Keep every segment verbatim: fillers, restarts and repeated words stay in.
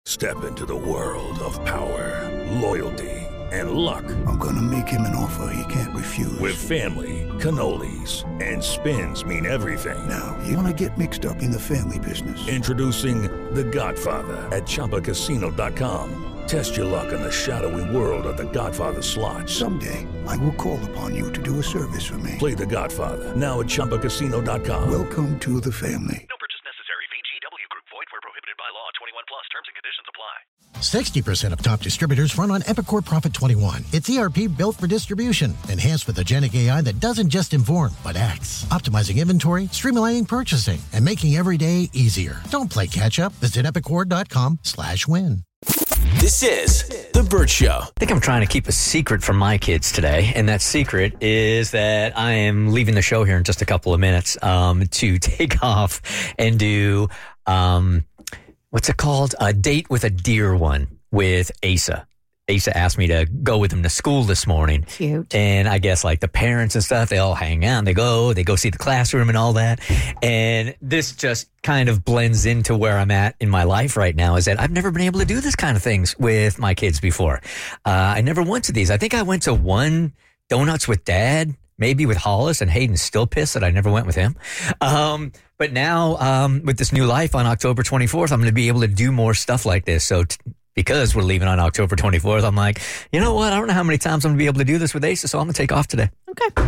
Step into the world of power, loyalty, and luck. I'm gonna make him an offer he can't refuse. With family, cannolis, and spins mean everything. Now, you wanna get mixed up in the family business. Introducing The Godfather at Chumba Casino dot com. Test your luck in the shadowy world of The Godfather slot. Someday, I will call upon you to do a service for me. Play The Godfather now at Chumba Casino dot com. Welcome to the family. No purchase necessary. V G W Group. Void where prohibited by law. twenty-one plus. Terms and conditions apply. sixty percent of top distributors run on Epicor Prophet twenty-one. It's E R P built for distribution, enhanced with agentic A I that doesn't just inform, but acts. Optimizing inventory, streamlining purchasing, and making every day easier. Don't play catch-up. Visit epicor dot com slash win. This is The Bert Show. I think I'm trying to keep a secret from my kids today, and that secret is that I am leaving the show here in just a couple of minutes um, to take off and do, um, what's it called? A date with a dear one with Asa. Asa asked me to go with him to school this morning. Cute. And I guess like the parents and stuff, they all hang out and they go, they go see the classroom and all that. And this just kind of blends into where I'm at in my life right now, is that I've never been able to do this kind of things with my kids before. Uh, I never went to these. I think I went to one Donuts with Dad, maybe with Hollis, and Hayden's still pissed that I never went with him. Um, but now um, with this new life on October twenty-fourth, I'm going to be able to do more stuff like this. So t- because we're leaving on October twenty-fourth, I'm like, you know what? I don't know how many times I'm going to be able to do this with Asa, so I'm going to take off today. Okay.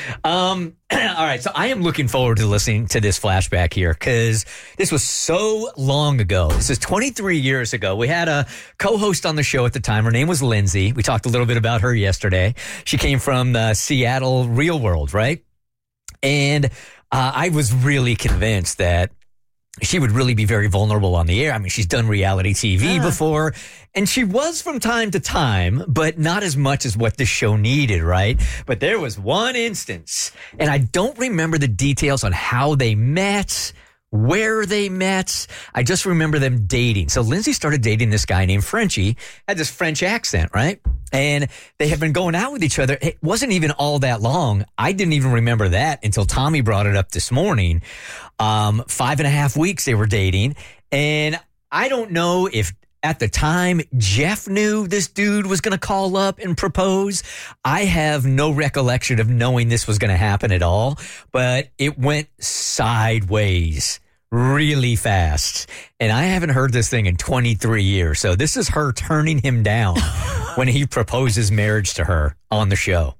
Um, all right, so I am looking forward to listening to this flashback here because this was so long ago. This is twenty-three years ago. We had a co-host on the show at the time. Her name was Lindsay. We talked a little bit about her yesterday. She came from the Seattle Real World, right? And uh, I was really convinced that she would really be very vulnerable on the air. I mean, she's done reality T V yeah. before, and she was from time to time, but not as much as what this show needed, right? But there was one instance, and I don't remember the details on how they met, where they met. I just remember them dating. So Lindsay started dating this guy named Frenchie, had this French accent, right? And they had been going out with each other. It wasn't even all that long. I didn't even remember that until Tommy brought it up this morning. Um, five and a half weeks they were dating. And I don't know if at the time Jeff knew this dude was going to call up and propose. I have no recollection of knowing this was going to happen at all, but it went sideways really fast. And I haven't heard this thing in twenty-three years. So this is her turning him down when he proposes marriage to her on the show.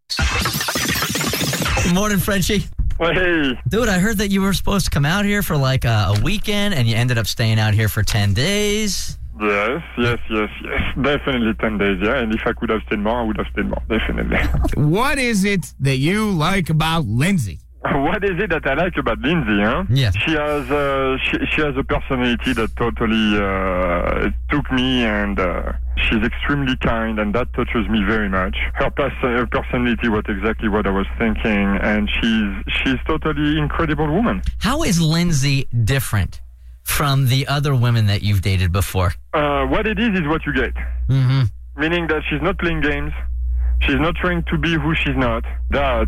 Good morning, Frenchie. Hey. Dude, I heard that you were supposed to come out here for like a, a weekend and you ended up staying out here for ten days. Yes, yes, yes, yes. Definitely ten days, yeah. And if I could have stayed more, I would have stayed more, definitely. What is it that you like about Lindsay? What is it that I like about Lindsay, huh? Yeah. She has, uh, she, she has a personality that totally uh, took me, and uh, she's extremely kind, and that touches me very much. Her, pers- her personality was exactly what I was thinking, and she's she's totally incredible woman. How is Lindsay different from the other women that you've dated before? Uh, what it is is what you get. Mm-hmm. Meaning that she's not playing games. She's not trying to be who she's not. That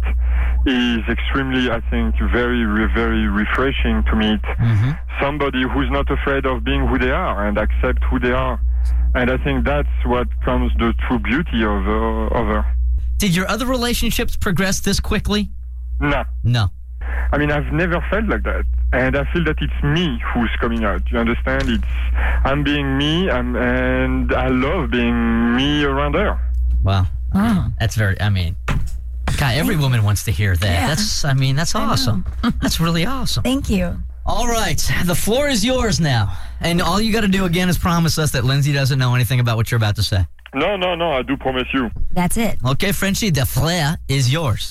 is extremely, I think, very, very refreshing to meet mm-hmm. somebody who's not afraid of being who they are and accept who they are. And I think that's what comes the true beauty of, uh, of her. Did your other relationships progress this quickly? No. No. I mean, I've never felt like that. And I feel that it's me who's coming out. You understand? It's I'm being me, I'm, and I love being me around her. Wow. Oh. That's very, I mean, God, every woman wants to hear that. Yeah. That's, I mean, that's awesome. That's really awesome. Thank you. All right. The floor is yours now. And all you got to do again is promise us that Lindsay doesn't know anything about what you're about to say. No, no, no, I do promise you. That's it. Okay, Frenchie, the floor is yours.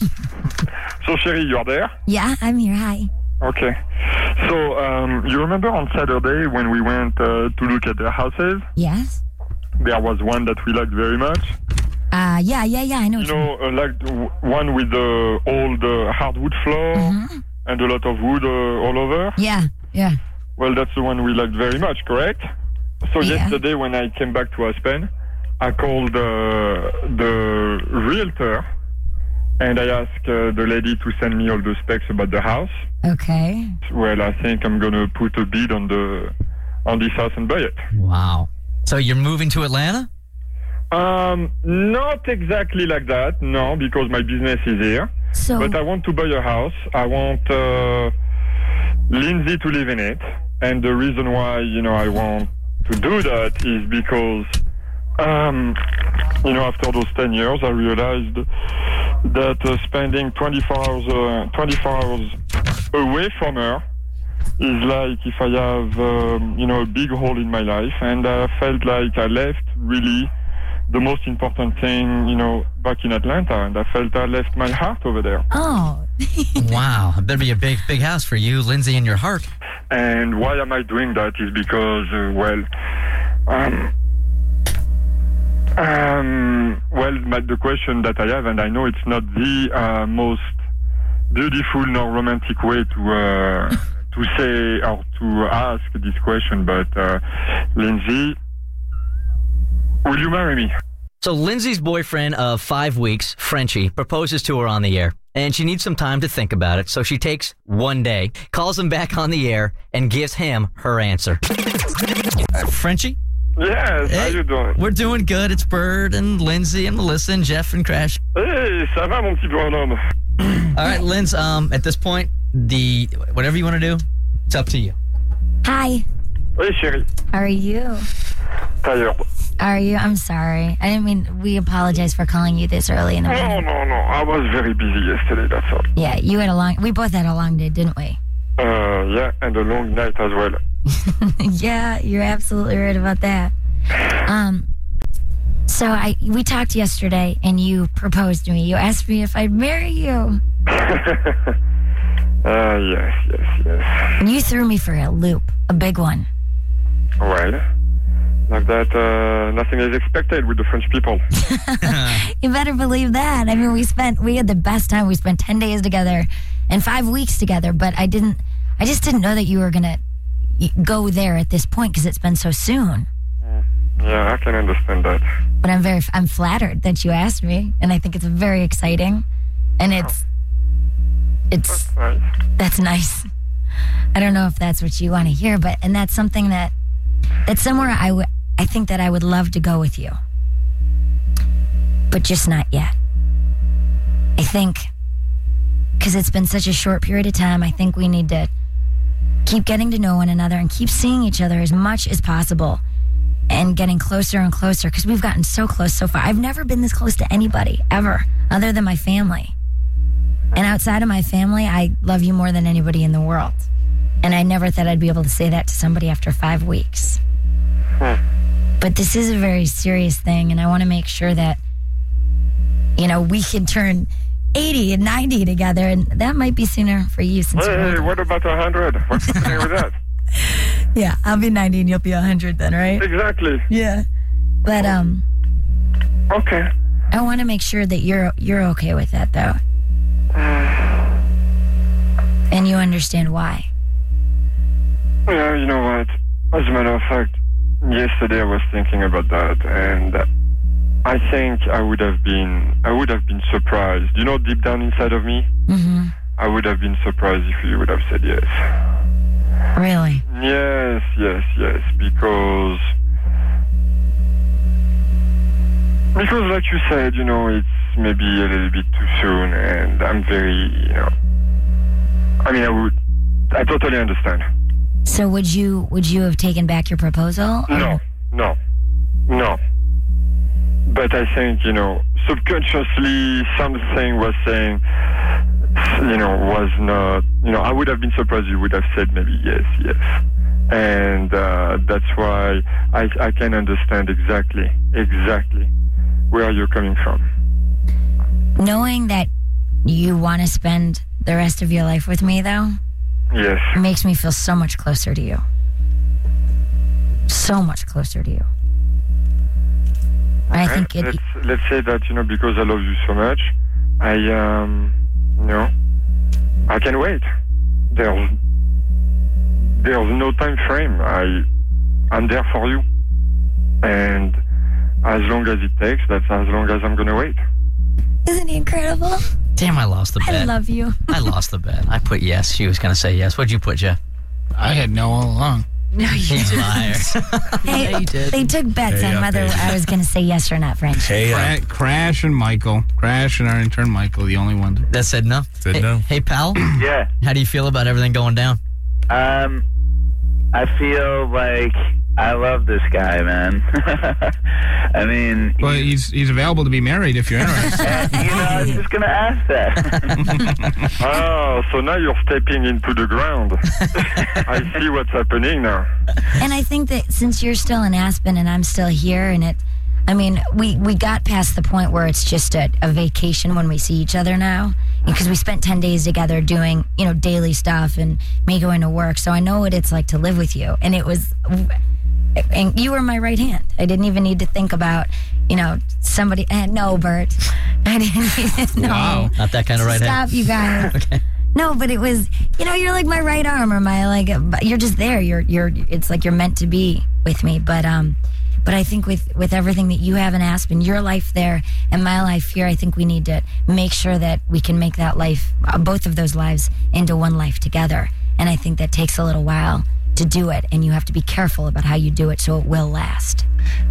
So, Sherry, you are there? Yeah, I'm here. Hi. Okay. So, um, you remember on Saturday when we went uh, to look at their houses? Yes. There was one that we liked very much. Uh, yeah, yeah, yeah, I know. You know, uh, like w- one with the old uh, hardwood floor mm-hmm. and a lot of wood uh, all over. Yeah, yeah. Well, that's the one we liked very much, correct? So yeah. yesterday when I came back to Aspen, I called uh, the realtor and I asked uh, the lady to send me all the specs about the house. Okay. Well, I think I'm going to put a bid on the on this house and buy it. Wow. So you're moving to Atlanta? Um, not exactly like that, no, because my business is here. So, but I want to buy a house. I want uh, Lindsay to live in it. And the reason why, you know, I want to do that is because, um, you know, after those ten years, I realized that uh, spending twenty-four hours, uh, twenty-four hours away from her is like if I have, um, you know, a big hole in my life. And I felt like I left really the most important thing, you know, back in Atlanta. And I felt I left my heart over there. oh, Wow. It better be a big, big house for you, Lindsay, and your heart. And why am I doing that is because, uh, well, um, um, well, my, the question that I have, and I know it's not the uh, most beautiful nor romantic way to uh, to say or to ask this question, but uh, Lindsay, will you marry me? So Lindsay's boyfriend of five weeks, Frenchie, proposes to her on the air, and she needs some time to think about it. So she takes one day, calls him back on the air, and gives him her answer. Uh, Frenchie? Yes, Hey, how you doing? We're doing good. It's Bird and Lindsay and Melissa and Jeff and Crash. Hey, ça va, mon petit bonhomme? All right, Linz, um, at this point, the whatever you want to do, it's up to you. hi. Oui, chérie. How are you? Tired. How are you? I'm sorry. I didn't mean. We apologize for calling you this early in the No, morning. no, no. I was very busy yesterday, that's all. Yeah, you had a long. We both had a long day, didn't we? Uh, yeah, and a long night as well. Yeah, you're absolutely right about that. Um, so I we talked yesterday, and you proposed to me. You asked me if I'd marry you. Ah, uh, yes, yes, yes. And you threw me for a loop, a big one. Well, like that, uh, nothing is expected with the French people. You better believe that. I mean, we spent we had the best time. We spent ten days together and five weeks together. But I didn't. I just didn't know that you were gonna go there at this point because it's been so soon. Yeah, I can understand that. But I'm very I'm flattered that you asked me, and I think it's very exciting, and it's it's Right. that's nice. I don't know if that's what you want to hear, but and that's something that that's somewhere I would I think that I would love to go with you, but just not yet. I think because it's been such a short period of time, I think we need to keep getting to know one another and keep seeing each other as much as possible and getting closer and closer because we've gotten so close so far. I've never been this close to anybody ever other than my family. And outside of my family, I love you more than anybody in the world. And I never thought I'd be able to say that to somebody after five weeks. Hmm. But this is a very serious thing, and I want to make sure that, you know, we can turn eighty and ninety together, and that might be sooner for you since you're Hey, older. what about one hundred? What's happening with that? Yeah, I'll be ninety and you'll be one hundred then, right? Exactly. Yeah. But um, Okay. I want to make sure that you're you're okay with that, though. And you understand why. Yeah, you know what? As a matter of fact, yesterday I was thinking about that, and I think I would have been, I would have been surprised. You know, deep down inside of me, Mm-hmm. I would have been surprised if you would have said yes. Really? Yes, yes, yes, because because like you said, you know, it's maybe a little bit too soon, and I'm very, you know, I mean, I would, I totally understand. So would you would you have taken back your proposal? or- No, no, no. But I think, you know, subconsciously something was saying, you know, was not, you know, I would have been surprised you would have said maybe yes, yes. And uh, that's why I, I can understand exactly, exactly where you're coming from. Knowing that you want to spend the rest of your life with me, though, Yes. makes me feel so much closer to you. So much closer to you. I Okay, think it. let's, let's say that, you know, because I love you so much, I, um, you know, I can wait. There's, there's no time frame. I, I'm there for you. And as long as it takes, that's as long as I'm going to wait. Isn't he incredible? Damn, I lost the bet. I love you. I lost the bet. I put yes. She was going to say yes. What'd you put, Jeff? I had no all along. No, you He's a didn't. liar. Hey, Yeah, you did. They took bets Hey on up, whether baby. I was going to say yes or not, French. Hey, Cra- Crash and Michael. Crash and our intern Michael, the only ones. That said no. Said hey, no. Hey, pal. Yeah. How do you feel about everything going down? Um, I feel like I love this guy, man. I mean, Well, he's he's available to be married if you're interested. you know, I was just gonna ask that. Oh, so now you're stepping into the ground. I see what's happening now. And I think that since you're still in Aspen and I'm still here, and it, I mean, we, we got past the point where it's just a, a vacation when we see each other now, because we spent ten days together doing, you know, daily stuff and me going to work. So I know what it's like to live with you. And it was, and you were my right hand. I didn't even need to think about, you know, somebody, eh, no, Bert. I didn't even, no. Wow. Not that kind of right hand. Stop, you guys. Okay. No, but it was, you know, you're like my right arm or my, like, you're just there. You're, you're, it's like you're meant to be with me. But, um, but I think with, with everything that you have in Aspen, your life there and my life here, I think we need to make sure that we can make that life, uh, both of those lives, into one life together. And I think that takes a little while to do it. And you have to be careful about how you do it so it will last.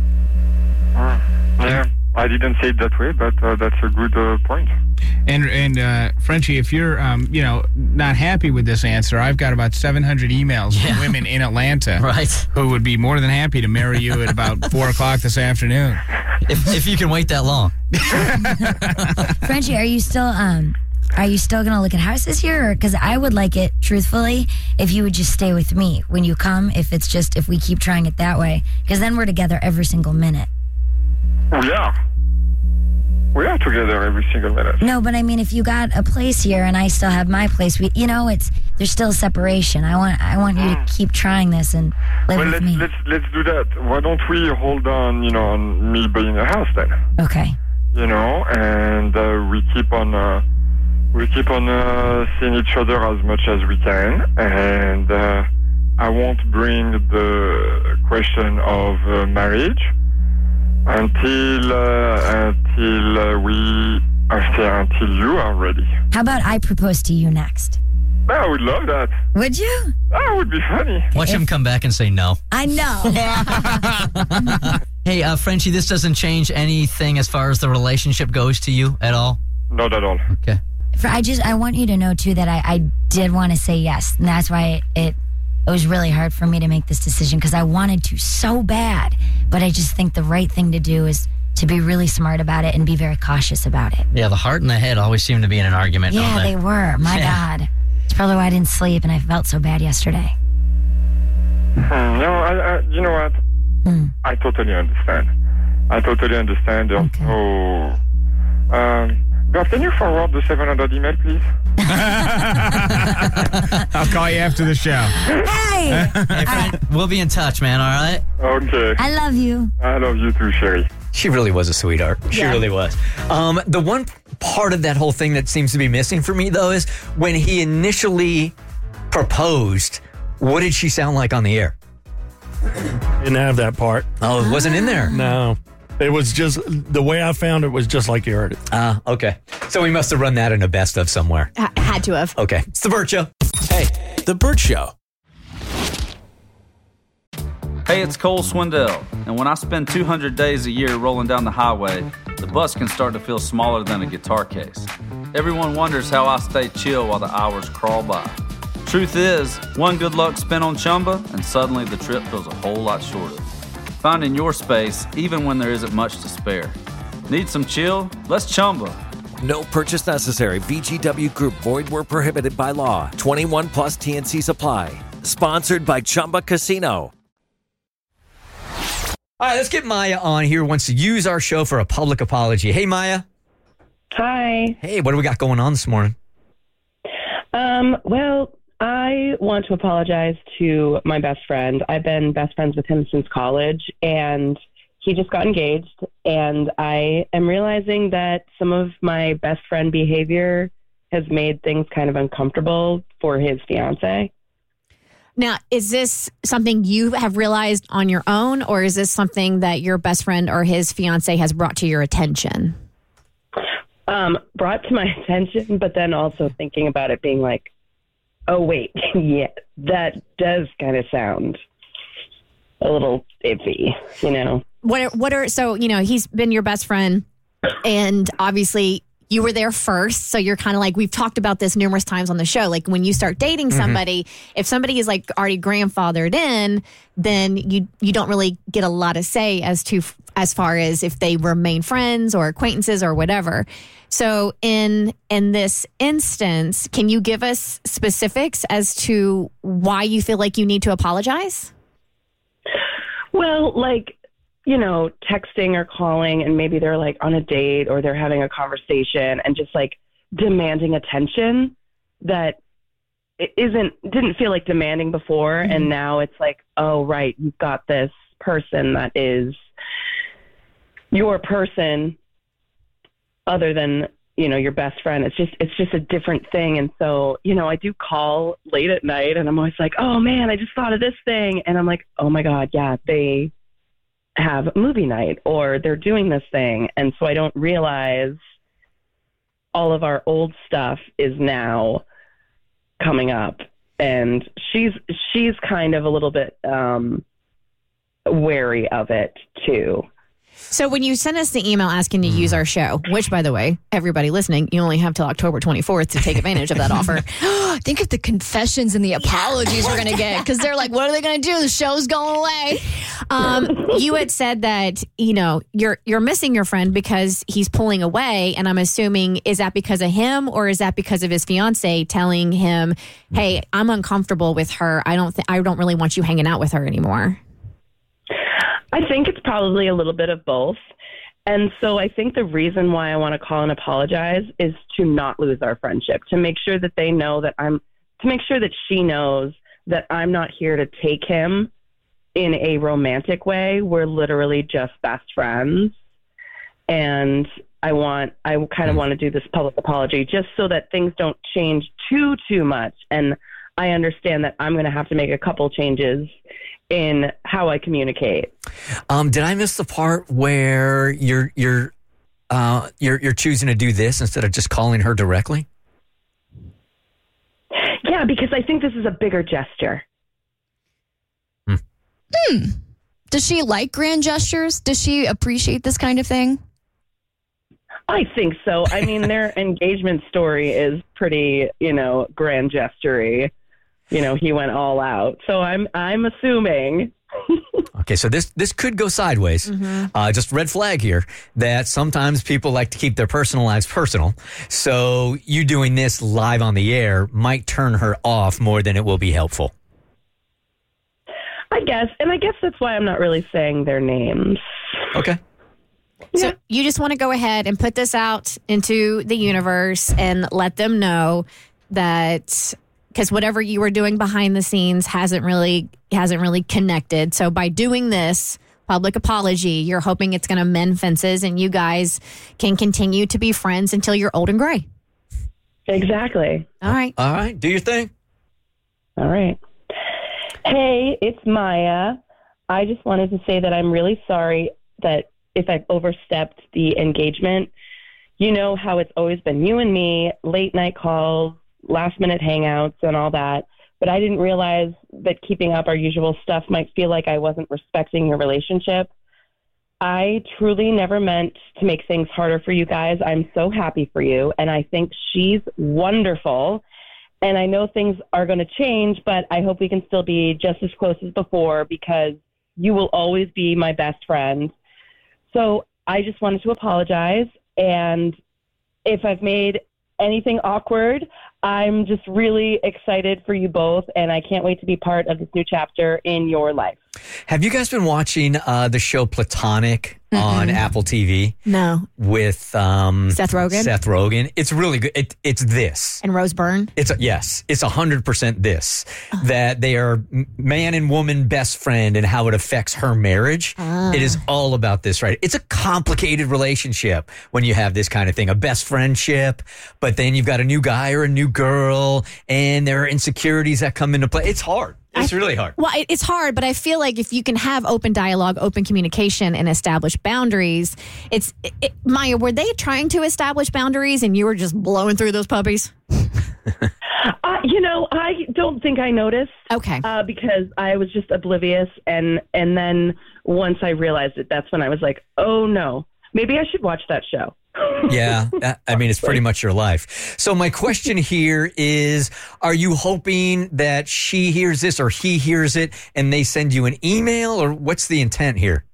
Uh, yeah, I didn't say it that way, but uh, that's a good uh, point. And and uh, Frenchie, if you're um, you know not happy with this answer, I've got about seven hundred emails Yeah. from women in Atlanta, Right. who would be more than happy to marry you at about four o'clock this afternoon. If, if you can wait that long. Frenchie, are you still, um, are you still going to look at houses here? Because I would like it, truthfully, if you would just stay with me when you come, if it's just, if we keep trying it that way. Because then we're together every single minute. We are. We are together every single minute. No, but I mean, if you got a place here and I still have my place, we, you know, it's, there's still separation. I want, I want you to keep trying this and live Well, with let's, me. let's let's do that. Why don't we hold on, you know, on me buying a house then? Okay. You know, and uh, we keep on uh, we keep on uh, seeing each other as much as we can, and uh, I won't bring the question of uh, marriage until uh, until uh, we until, until you are ready. How about I propose to you next? I would love that. Would you? That would be funny. Watch him come back and say no. I know. Hey, uh, Frenchie, this doesn't change anything as far as the relationship goes to you at all? Not at all. Okay. For, I just, I want you to know too that I, I did want to say yes, and that's why it, it, it was really hard for me to make this decision because I wanted to so bad, but I just think the right thing to do is to be really smart about it and be very cautious about it. Yeah, the heart and the head always seem to be in an argument, Yeah, don't they they? were. My Yeah. God, it's probably why I didn't sleep and I felt so bad yesterday. Hmm, no, I, I, you know what? Hmm. I totally understand. I totally understand. Okay. Oh, um, Bob, can you forward the seven hundred email, please? I'll call you after the show. Hey, Hey, Fran, we'll be in touch, man, all right? Okay. I love you. I love you too, Sherry. She really was a sweetheart. She Yeah. really was. Um, the one part of that whole thing that seems to be missing for me, though, is when he initially proposed, what did she sound like on the air? Didn't have that part. Oh, it wasn't in there. No. It was just, the way I found it was just like you heard it. Ah, okay. So we must have run that in a best of somewhere. H- had to have. Okay. It's the Burt Show. Hey, The Burt Show. Hey, it's Cole Swindell, and when I spend two hundred days a year rolling down the highway, the bus can start to feel smaller than a guitar case. Everyone wonders how I stay chill while the hours crawl by. Truth is, one good luck spin on Chumba, and suddenly the trip feels a whole lot shorter. Finding your space, even when there isn't much to spare. Need some chill? Let's Chumba. No purchase necessary. V G W Group. Void where prohibited by law. twenty-one plus T N C supply. Sponsored by Chumba Casino. All right, let's get Maya on here. Wants to use our show for a public apology. Hey, Maya. Hi. Hey, what do we got going on this morning? Um, well, I want to apologize to my best friend. I've been best friends with him since college, and he just got engaged, and I am realizing that some of my best friend behavior has made things kind of uncomfortable for his fiance. Now, is this something you have realized on your own, or is this something that your best friend or his fiance has brought to your attention? Um, brought to my attention, but then also thinking about it being like, oh, wait, yeah, that does kind of sound a little iffy, you know. What are, what are so you know he's been your best friend, and obviously you were there first, so you're kind of like, we've talked about this numerous times on the show. Like when you start dating somebody, mm-hmm. if somebody is like already grandfathered in, then you you don't really get a lot of say as to as far as if they remain friends or acquaintances or whatever. So in in this instance, can you give us specifics as to why you feel like you need to apologize? Well, like, you know, texting or calling, and maybe they're like on a date or they're having a conversation and just like demanding attention that it isn't, didn't feel like demanding before. Mm-hmm. And now it's like, oh, right, you've got this person that is your person other than, you know, your best friend. It's just, it's just a different thing. And so, you know, I do call late at night and I'm always like, oh man, I just thought of this thing. And I'm like, oh my God, yeah, they have movie night or they're doing this thing. And so I don't realize all of our old stuff is now coming up. And she's, she's kind of a little bit um, wary of it too. So when you send us the email asking to use our show, which, by the way, everybody listening, you only have till October twenty-fourth to take advantage of that offer. Think of the confessions and the apologies we're going to get, because they're like, what are they going to do? The show's going away. Um, you had said that, you know, you're you're missing your friend because he's pulling away. And I'm assuming, is that because of him or is that because of his fiance telling him, hey, I'm uncomfortable with her. I don't th- I don't really want you hanging out with her anymore. I think it's probably a little bit of both. And so I think the reason why I want to call and apologize is to not lose our friendship, to make sure that they know that I'm, to make sure that she knows that I'm not here to take him in a romantic way. We're literally just best friends. And I want, I kind of want to do this public apology just so that things don't change too, too much. And I understand that I'm going to have to make a couple changes in how I communicate. Um, did I miss the part where you're you're uh, you're you're choosing to do this instead of just calling her directly? Yeah, because I think this is a bigger gesture. Hmm. Hmm. Does she like grand gestures? Does she appreciate this kind of thing? I think so. I mean, their engagement story is pretty, you know, grand gesture-y. You know, he went all out. So I'm I'm assuming. Okay, so this this could go sideways. Mm-hmm. Uh, just red flag here that sometimes people like to keep their personal lives personal. So you doing this live on the air might turn her off more than it will be helpful. I guess. And I guess that's why I'm not really saying their names. Okay. So you just want to go ahead and put this out into the universe and let them know that, because whatever you were doing behind the scenes hasn't really hasn't really connected. So by doing this public apology, you're hoping it's going to mend fences and you guys can continue to be friends until you're old and gray. Exactly. All right. All right. Do your thing. All right. Hey, it's Maya. I just wanted to say that I'm really sorry that if I've overstepped the engagement. You know how it's always been you and me, late night calls, last minute hangouts and all that. But I didn't realize that keeping up our usual stuff might feel like I wasn't respecting your relationship. I truly never meant to make things harder for you guys. I'm so happy for you. And I think she's wonderful. And I know things are going to change, but I hope we can still be just as close as before because you will always be my best friend. So I just wanted to apologize. And if I've made anything awkward, I'm just really excited for you both, and I can't wait to be part of this new chapter in your life. Have you guys been watching uh, the show Platonic Mm-mm. on Apple T V? No. With um, Seth Rogen? Seth Rogen. It's really good. It, it's this. And Rose Byrne? It's a, yes. It's one hundred percent this. Oh. That they are man and woman best friend and how it affects her marriage. Oh. It is all about this, right? It's a complicated relationship when you have this kind of thing. A best friendship, but then you've got a new guy or a new girl, and there are insecurities that come into play. It's hard. It's I, really hard. Well, it's hard, but I feel like if you can have open dialogue, open communication, and establish boundaries, it's it, Maya. Were they trying to establish boundaries, and you were just blowing through those puppies? Uh, you know, I don't think I noticed. Okay. Uh, because I was just oblivious, and and then once I realized it, that's when I was like, oh no, maybe I should watch that show. Yeah, that, I mean, it's pretty much your life. So my question here is, are you hoping that she hears this or he hears it and they send you an email, or what's the intent here?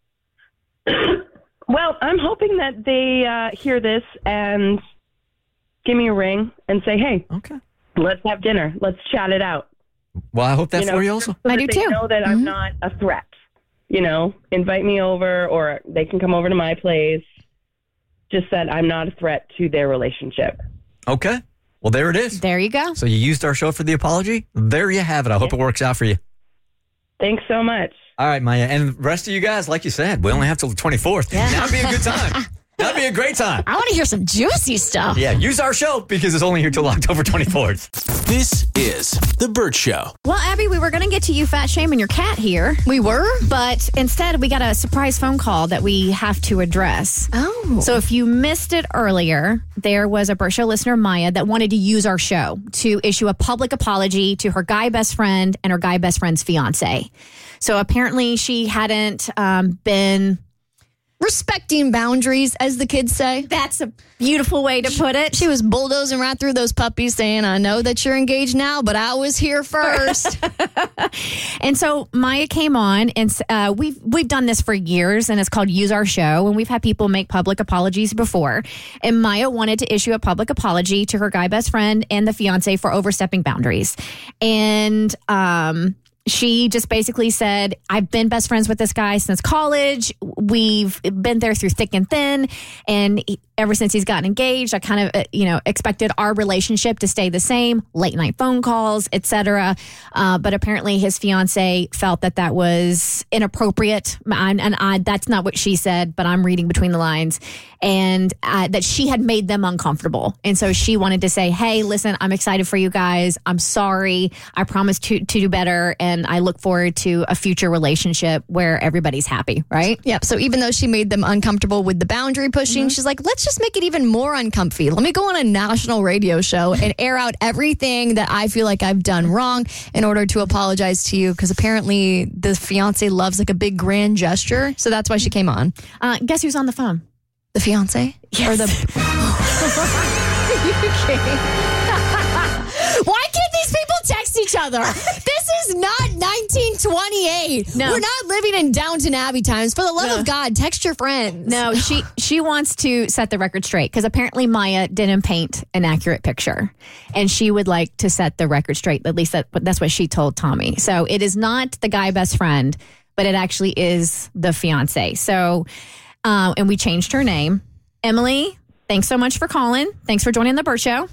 Well, I'm hoping that they uh, hear this and give me a ring and say, hey, okay, let's have dinner. Let's chat it out. Well, I hope that You know, for you also. so that I do they too. know that I'm not a threat. You know, invite me over, or they can come over to my place. Just that I'm not a threat to their relationship. Okay. Well, there it is. There you go. So you used our show for the apology? There you have it. I hope it works out for you. Thanks so much. All right, Maya. And the rest of you guys, like you said, we only have till the twenty-fourth. Yeah. That'd be a good time. That'd be a great time. I want to hear some juicy stuff. Yeah, use our show because it's only here till October twenty-fourth. This is The Burt Show. Well, Abby, we were going to get to you fat shaming your cat here. We were? But instead, we got a surprise phone call that we have to address. Oh. So if you missed it earlier, there was a Burt Show listener, Maya, that wanted to use our show to issue a public apology to her guy best friend and her guy best friend's fiance. So apparently she hadn't um, been... respecting boundaries, as the kids say. That's a beautiful way to put it. She was bulldozing right through those puppies saying, I know that you're engaged now, but I was here first. And so Maya came on, and uh, we've we've done this for years, and it's called Use Our Show, and we've had people make public apologies before. And Maya wanted to issue a public apology to her guy best friend and the fiance for overstepping boundaries. And um she just basically said, I've been best friends with this guy since college. We've been there through thick and thin. And he, ever since he's gotten engaged, I kind of, uh, you know, expected our relationship to stay the same, late night phone calls, et cetera. Uh, but apparently his fiance felt that that was inappropriate. And, and I, that's not what she said, but I'm reading between the lines. And uh, that she had made them uncomfortable. And so she wanted to say, hey, listen, I'm excited for you guys. I'm sorry. I promise to, to do better. And I look forward to a future relationship where everybody's happy, right? Yep. So even though she made them uncomfortable with the boundary pushing, mm-hmm. she's like, let's just make it even more uncomfy. Let me go on a national radio show and air out everything that I feel like I've done wrong in order to apologize to you. Because apparently the fiance loves like a big grand gesture. So that's why she came on. Uh, guess who's on the phone? The fiance? Yes. Or the... Are you kidding? Why can't these people text each other? This is not nineteen twenty-eight. No. We're not living in Downton Abbey times. For the love No. of God, text your friends. No, she she wants to set the record straight because apparently Maya didn't paint an accurate picture, and she would like to set the record straight. At least that, that's what she told Tommy. So it is not the guy best friend, but it actually is the fiance. So, uh, and we changed her name. Emily, thanks so much for calling. Thanks for joining the Burt Show.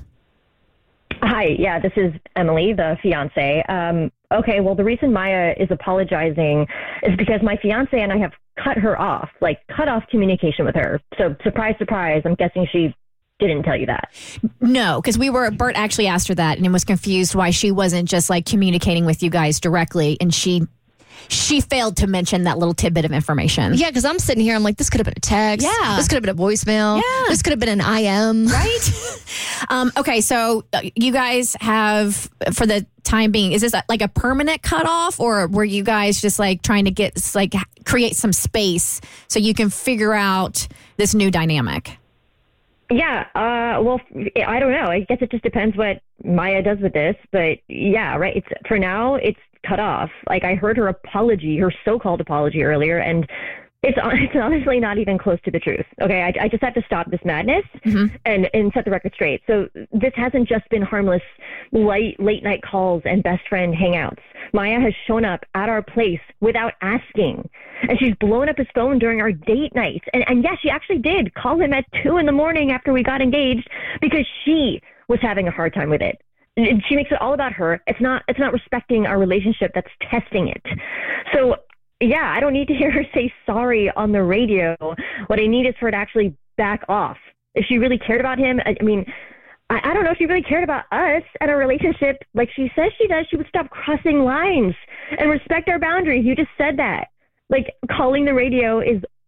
Hi, yeah, this is Emily, the fiance. Um, okay, well, the reason Maya is apologizing is because my fiance and I have cut her off, like cut off communication with her. So surprise, surprise, I'm guessing she didn't tell you that. No, because we were, Bert actually asked her that and was confused why she wasn't just like communicating with you guys directly. And she She failed to mention that little tidbit of information. Yeah, because I'm sitting here, I'm like, this could have been a text. Yeah. This could have been a voicemail. Yeah. This could have been an I M. Right? um, okay, so uh, you guys have, for the time being, is this like a permanent cutoff, or were you guys just like trying to get, like, create some space so you can figure out this new dynamic? Yeah, uh, well, I don't know. I guess it just depends what Maya does with this. But yeah, right. It's for now, it's cut off. Like, I heard her apology, her so-called apology earlier, and it's it's honestly not even close to the truth. Okay, I, I just have to stop this madness mm-hmm. and, and set the record straight. So this hasn't just been harmless late, late night calls and best friend hangouts. Maya has shown up at our place without asking, and she's blown up his phone during our date nights. And, and yes, she actually did call him at two in the morning after we got engaged because she was having a hard time with it. She makes it all about her. It's not, it's not respecting our relationship that's testing it. So yeah, I don't need to hear her say sorry on the radio. What I need is for her to actually back off. If she really cared about him, I, I mean, I, I don't know if she really cared about us and our relationship like she says she does, she would stop crossing lines and respect our boundaries. You just said that. Like, calling the radio is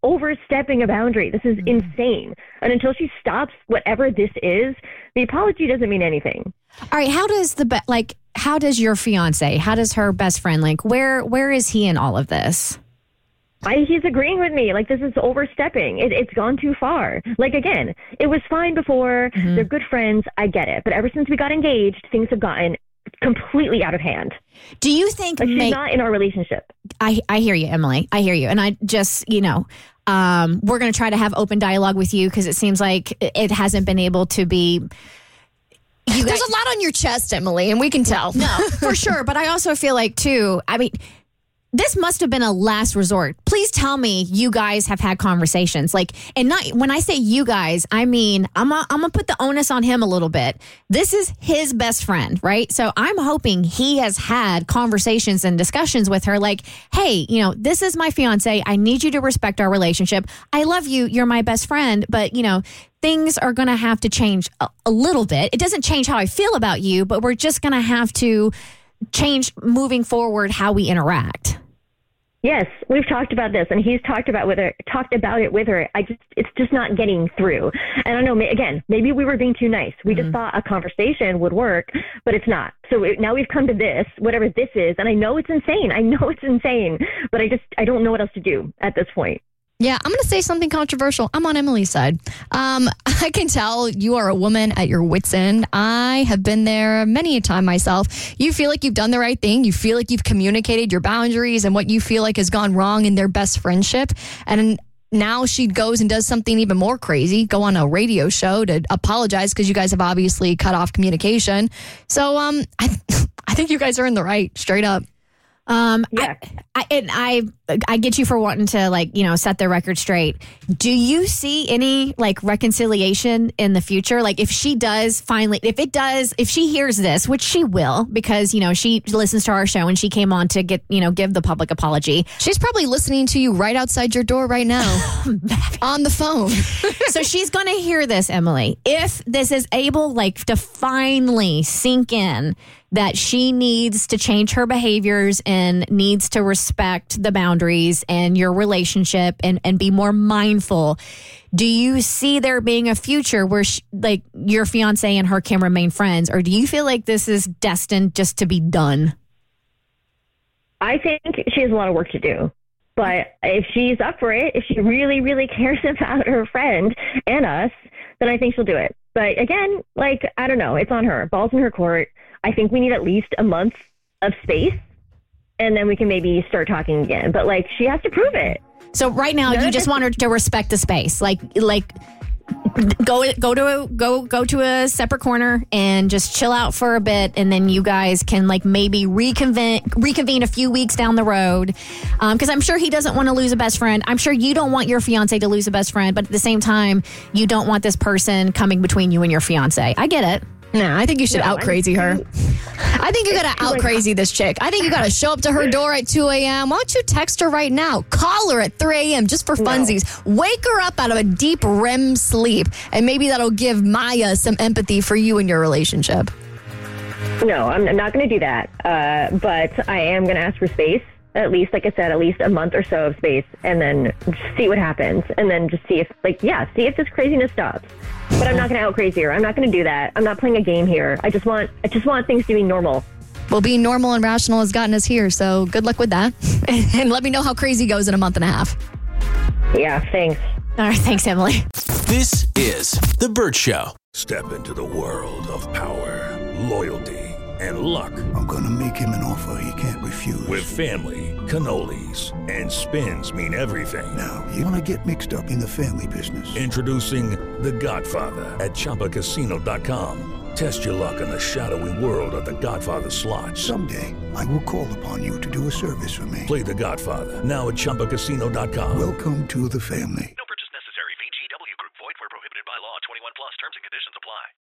overstepping a boundary. This is insane. And until she stops whatever this is, the apology doesn't mean anything. All right, how does the be- like how does your fiance, how does her best friend, like where where is he in all of this? I, he's agreeing with me. Like, this is overstepping. It, it's gone too far. Like, again, it was fine before. Mm-hmm. They're good friends. I get it. But ever since we got engaged, things have gotten completely out of hand. Do you think like she's may- not in our relationship? I I hear you, Emily. I hear you. And I just, you know, um, we're going to try to have open dialogue with you because it seems like it hasn't been able to be. You There's guys- a lot on your chest, Emily, and we can tell. No, for sure. But I also feel like, too, I mean, this must have been a last resort. Please tell me you guys have had conversations. Like, and not when I say you guys, I mean, I'm a, I'm going to put the onus on him a little bit. This is his best friend, right? So I'm hoping he has had conversations and discussions with her like, hey, you know, this is my fiance. I need you to respect our relationship. I love you. You're my best friend. But, you know, things are going to have to change a, a little bit. It doesn't change how I feel about you, but we're just going to have to change moving forward how we interact. Yes, we've talked about this, and he's talked about with her, talked about it with her. I just, it's just not getting through. And I don't know. May, again, maybe we were being too nice. We mm-hmm. just thought a conversation would work, but it's not. So it, now we've come to this, whatever this is, and I know it's insane. I know it's insane, but I just, I don't know what else to do at this point. Yeah, I'm going to say something controversial. I'm on Emily's side. Um, I can tell you are a woman at your wit's end. I have been there many a time myself. You feel like you've done the right thing. You feel like you've communicated your boundaries and what you feel like has gone wrong in their best friendship. And now she goes and does something even more crazy, go on a radio show to apologize because you guys have obviously cut off communication. So um, I, I think you guys are in the right, straight up. Um, yeah. I, I, and I, I get you for wanting to, like, you know, set the record straight. Do you see any like reconciliation in the future? Like, if she does finally, if it does, if she hears this, which she will, because, you know, she listens to our show and she came on to get, you know, give the public apology. She's probably listening to you right outside your door right now on the phone. So she's going to hear this, Emily. If this is able, like, to finally sink in that she needs to change her behaviors and needs to respect the boundaries and your relationship and, and be more mindful. Do you see there being a future where she, like your fiance and her can remain friends, or do you feel like this is destined just to be done? I think she has a lot of work to do. But if she's up for it, if she really, really cares about her friend and us, then I think she'll do it. But again, like, I don't know. It's on her. Ball's in her court. I think we need at least a month of space, and then we can maybe start talking again. But, like, she has to prove it. So right now, no, you just want her to respect the space. Like, like go go to a, go go to a separate corner and just chill out for a bit, and then you guys can, like, maybe reconvene reconvene a few weeks down the road. Because um, I'm sure he doesn't want to lose a best friend. I'm sure you don't want your fiance to lose a best friend, but at the same time, you don't want this person coming between you and your fiance. I get it. Nah, I think you should no, out crazy her. I think you gotta out crazy this chick. I think you gotta show up to her door at two a.m. Why don't you text her right now? Call her at three a.m. just for funsies. No. Wake her up out of a deep R E M sleep, and maybe that'll give Maya some empathy for you and your relationship. No, I'm not going to do that. Uh, but I am going to ask for space. At least, like I said, at least a month or so of space, and then see what happens, and then just see if, like, yeah, see if this craziness stops. But I'm not going to out crazy her. I'm not going to do that. I'm not playing a game here. I just want, I just want things to be normal. Well, being normal and rational has gotten us here, so good luck with that. And let me know how crazy goes in a month and a half. Yeah, thanks. All right, thanks, Emily. This is The Bert Show. Step into the world of power, loyalty, and luck. I'm gonna make him an offer he can't refuse. With family, cannolis, and spins mean everything. Now, you wanna get mixed up in the family business. Introducing The Godfather at Chumba Casino dot com. Test your luck in the shadowy world of The Godfather slot. Someday, I will call upon you to do a service for me. Play The Godfather now at Chumba Casino dot com. Welcome to the family. No